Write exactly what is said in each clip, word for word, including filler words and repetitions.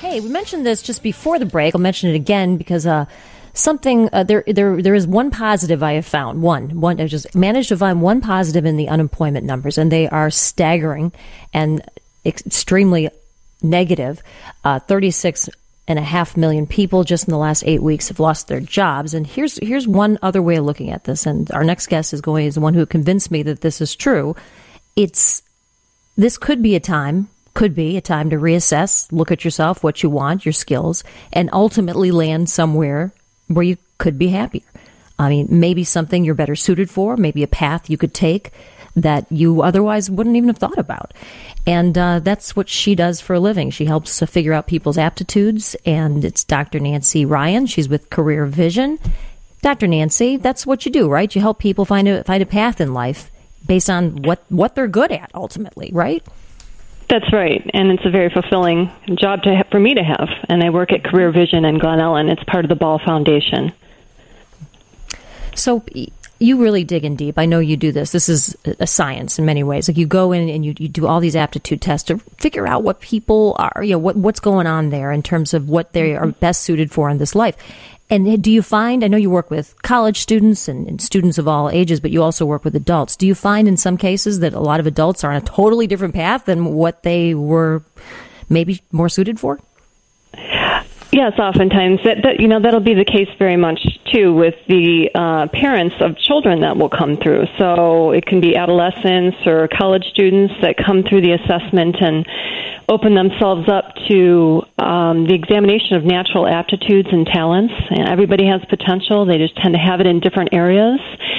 Hey, we mentioned this just before the break. I'll mention it again because uh, something uh, there there there is one positive I have found. One one I just managed to find one positive in the unemployment numbers, and they are staggering and ex- extremely negative. Uh, thirty-six and a half million people just in the last eight weeks have lost their jobs. And here's here's one other way of looking at this. And our next guest is going is the one who convinced me that this is true. It's this could be a time. Could be a time to reassess, look at yourself, what you want, your skills, and ultimately land somewhere where you could be happier. I mean, maybe something you're better suited for, maybe a path you could take that you otherwise wouldn't even have thought about. And uh, that's what she does for a living. She helps uh, figure out people's aptitudes, and it's Doctor Nancy Ryan. She's with Career Vision. Doctor Nancy, that's what you do, right? You help people find a find a path in life based on what, what they're good at, ultimately, right? That's right, and it's a very fulfilling job to ha- for me to have. And I work at Career Vision in Glen Ellen. It's part of the Ball Foundation. So you really dig in deep. I know you do this. This is a science in many ways. Like you go in and you, you do all these aptitude tests to figure out what people are, you know, what what's going on there in terms of what they are best suited for in this life. And do you find, I know you work with college students and, and students of all ages, but you also work with adults. Do you find in some cases that a lot of adults are on a totally different path than what they were maybe more suited for? Yes, oftentimes. That, that you know, that'll be the case very much, too, with the uh, parents of children that will come through. So it can be adolescents or college students that come through the assessment and open themselves up to um, the examination of natural aptitudes and talents. And everybody has potential. They just tend to have it in different areas.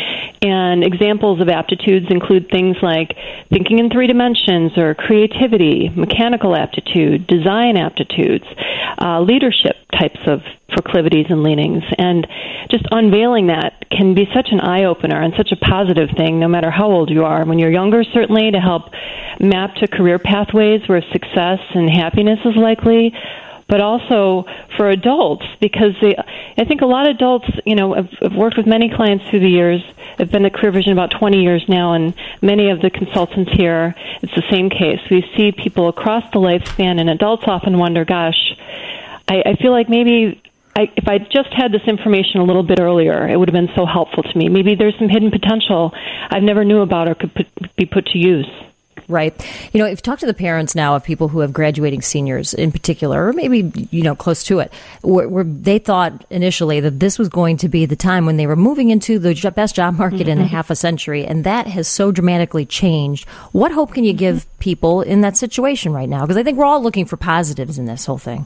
And examples of aptitudes include things like thinking in three dimensions or creativity, mechanical aptitude, design aptitudes, uh, leadership types of proclivities and leanings. And just unveiling that can be such an eye-opener and such a positive thing, no matter how old you are. When you're younger, certainly, to help map to career pathways where success and happiness is likely, but also for adults, because they, I think a lot of adults, you know, I've, I've worked with many clients through the years. I've been at Career Vision about twenty years now, and many of the consultants here, it's the same case. We see people across the lifespan, and adults often wonder, gosh, I, I feel like maybe I, if I just had this information a little bit earlier, it would have been so helpful to me. Maybe there's some hidden potential I've never knew about or could put, be put to use. Right. You know, if you talk to the parents now of people who have graduating seniors in particular, or maybe, you know, close to it, where, where they thought initially that this was going to be the time when they were moving into the best job market mm-hmm. in a half a century, and that has so dramatically changed. What hope can you give people in that situation right now? Because I think we're all looking for positives in this whole thing.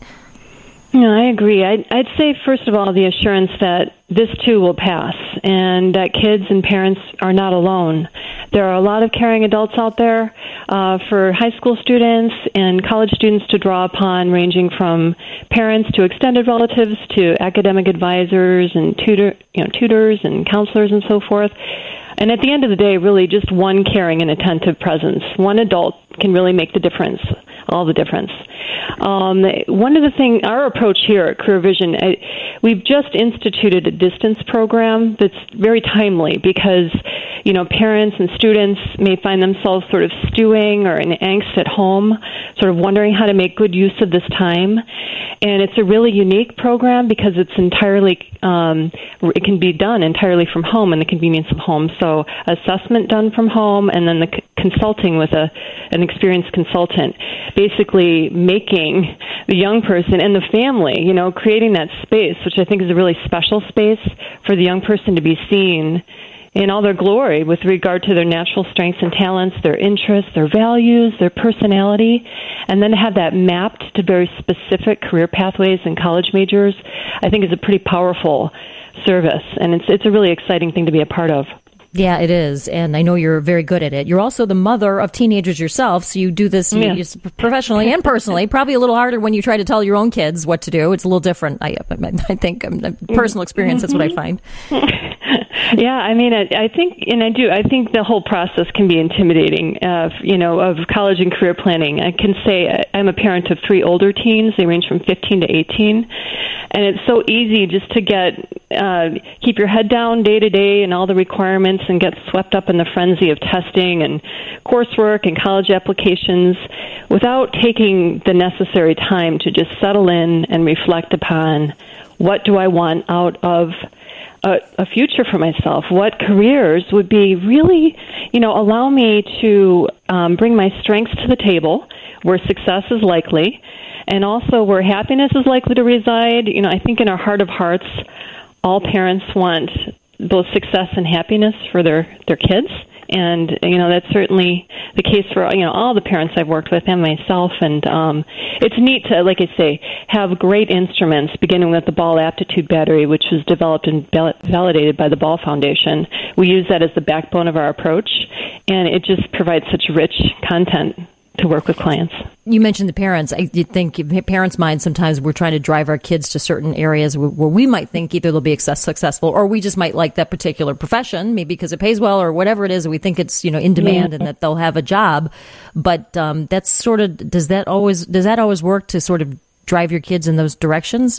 No, I agree. I'd, I'd say, first of all, the assurance that this, too, will pass, and that kids and parents are not alone. There are a lot of caring adults out there uh, for high school students and college students to draw upon, ranging from parents to extended relatives to academic advisors and tutor, you know, tutors and counselors and so forth. And at the end of the day, really just one caring and attentive presence, one adult can really make the difference, all the difference. Um, one of the things, our approach here at Career Vision, I, we've just instituted a distance program that's very timely because, you know, parents and students may find themselves sort of stewing or in angst at home, sort of wondering how to make good use of this time. And it's a really unique program because it's entirely, um, it can be done entirely from home and the convenience of home. So assessment done from home, and then the c- consulting with a an experienced consultant, basically making the young person and the family, you know, creating that space, which I think is a really special space for the young person to be seen in all their glory with regard to their natural strengths and talents, their interests, their values, their personality, and then to have that mapped to very specific career pathways and college majors, I think is a pretty powerful service, and it's it's a really exciting thing to be a part of. Yeah, it is, and I know you're very good at it. You're also the mother of teenagers yourself, so you do this yeah. you, professionally and personally. Probably a little harder when you try to tell your own kids what to do. It's a little different, I, I think. Um, personal experience, that's what I find. Yeah, I mean, I, I think, and I do, I think the whole process can be intimidating, uh, you know, of college and career planning. I can say I'm a parent of three older teens. They range from fifteen to eighteen. and it's so easy just to get uh, keep your head down day to day and all the requirements and get swept up in the frenzy of testing and coursework and college applications without taking the necessary time to just settle in and reflect upon what do I want out of a, a future for myself? What careers would be really, you know, allow me to um, bring my strengths to the table where success is likely and also where happiness is likely to reside. You know, I think in our heart of hearts, all parents want both success and happiness for their, their kids. And, you know, that's certainly the case for, you know, all the parents I've worked with and myself. And um, it's neat to, like I say, have great instruments, beginning with the Ball Aptitude Battery, which was developed and validated by the Ball Foundation. We use that as the backbone of our approach, and it just provides such rich content to work with clients. You mentioned the parents. I think parents' minds sometimes we're trying to drive our kids to certain areas where, where we might think either they'll be successful or we just might like that particular profession, maybe because it pays well or whatever it is. We think it's, you know, in demand yeah. and that they'll have a job. But um, that's sort of, does that always, does that always work to sort of drive your kids in those directions?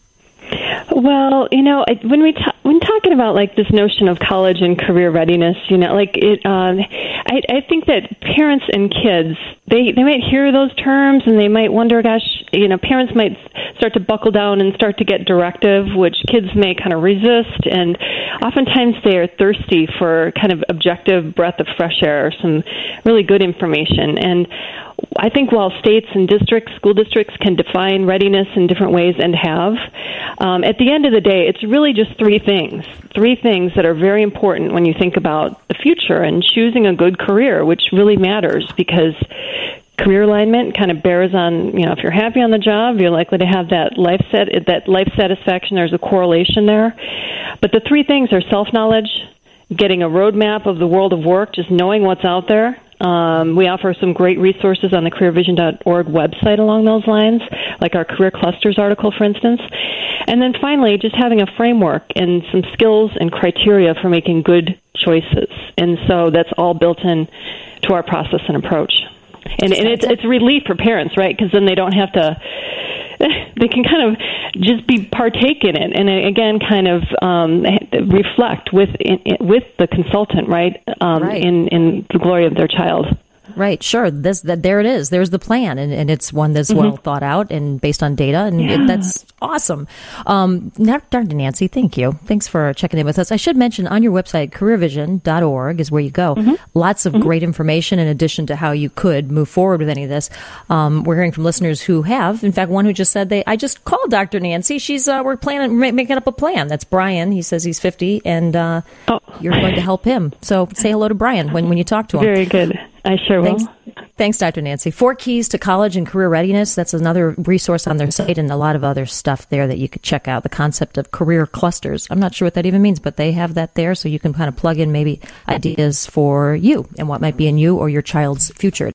Well, you know, when we ta- when talking about like this notion of college and career readiness, you know, like it, um, I, I think that parents and kids they they might hear those terms and they might wonder, gosh, you know, parents might start to buckle down and start to get directive, which kids may kind of resist, and oftentimes they are thirsty for kind of objective breath of fresh air, some really good information. And I think while states and districts, school districts can define readiness in different ways and have, um, at the end of the day, it's really just three things. Three things that are very important when you think about the future and choosing a good career, which really matters because career alignment kind of bears on, you know, if you're happy on the job, you're likely to have that life set, that life satisfaction. There's a correlation there. But the three things are self-knowledge, getting a roadmap of the world of work, just knowing what's out there. Um, we offer some great resources on the career vision dot org website along those lines, like our Career Clusters article, for instance. And then finally, just having a framework and some skills and criteria for making good choices. And so that's all built in to our process and approach. And, and it's, it's a relief for parents, right? Because then they don't have to, they can kind of just be partake in it, and again, kind of um, reflect with in, with the consultant, right? Um, right. In in the glory of their child. Right, sure. This that there it is. There's the plan, and, and it's one that's Mm-hmm. well thought out and based on data, and Yeah. it, that's awesome. Um, Doctor Nancy, thank you. Thanks for checking in with us. I should mention on your website, career vision dot org is where you go. Mm-hmm. Lots of Mm-hmm. great information in addition to how you could move forward with any of this. Um, we're hearing from listeners who have, in fact, one who just said they, I just called Doctor Nancy. She's uh, we're planning ma- making up a plan. That's Brian. He says he's fifty, and uh, Oh. you're going to help him. So say hello to Brian when when you talk to him. Very good. I sure will. Thanks, thanks, Doctor Nancy. Four Keys to College and Career Readiness. That's another resource on their site and a lot of other stuff there that you could check out. The concept of career clusters. I'm not sure what that even means, but they have that there so you can kind of plug in maybe ideas for you and what might be in you or your child's future.